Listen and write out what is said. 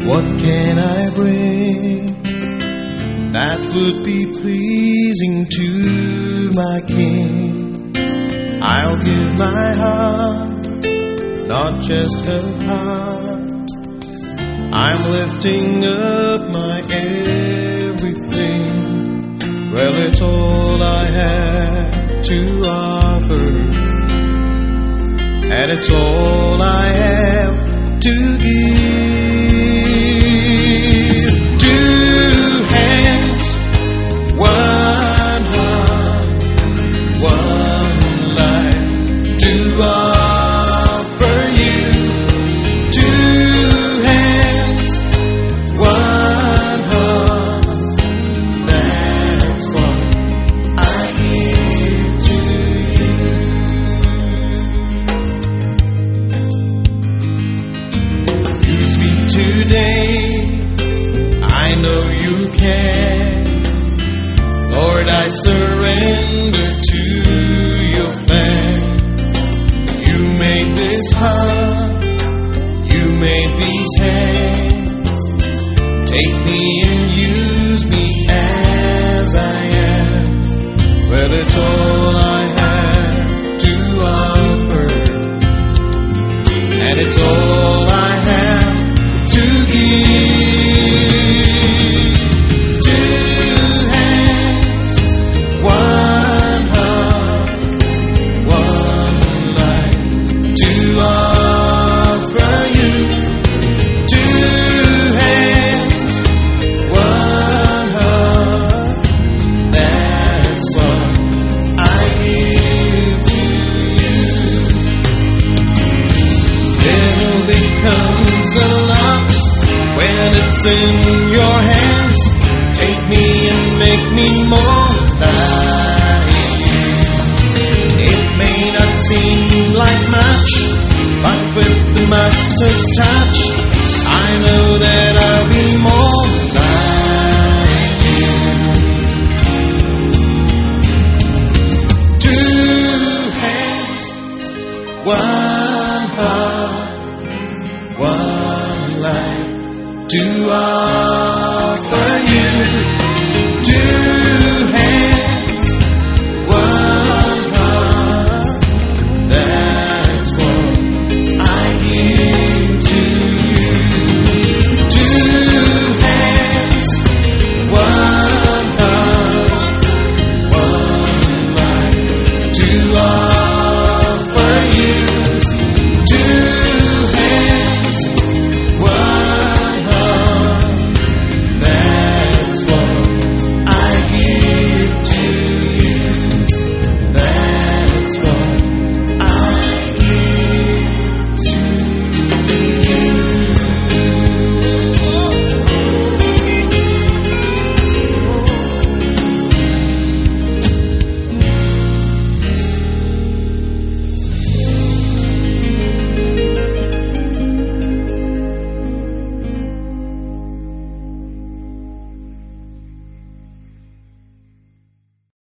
What can I bring that would be pleasing to my King? I'll give my heart, not just a part. I'm lifting up my everything. Well, it's all I have to offer, and it's all I have to give. Two hands, one heart, one life to offer you. Two hands, one heart, that's what I give to you. Use me today, I know you can. Lord, I surrender to your plan. You made this heart, you made these hands. Take me and use me as I am. Well, it's all I have to offer, and it's all I have to give. Two hands, one heart, one life to offer you. Two hands, one heart, that's what I give to you. Little becomes a lot when it's in your hands. Take me and make me more like you. It may not seem like much, but with the master's touch, I know that I'll be more like you. Two hands, one heart, one life to